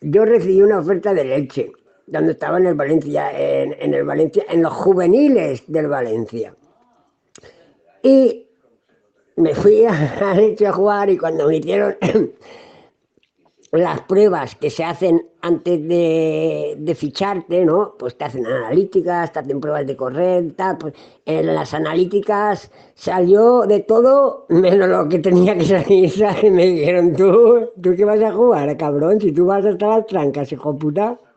yo recibí una oferta de Elche, cuando estaba en el Valencia, en el Valencia, en los juveniles del Valencia. Y me fui a Elche a jugar y cuando me hicieron las pruebas que se hacen antes de ficharte, ¿no? Pues te hacen analíticas, te hacen pruebas de correr, tal. Pues en las analíticas salió de todo menos lo que tenía que salir, ¿sabes? Me dijeron, tú qué vas a jugar, cabrón, si tú vas hasta las trancas, hijo de puta.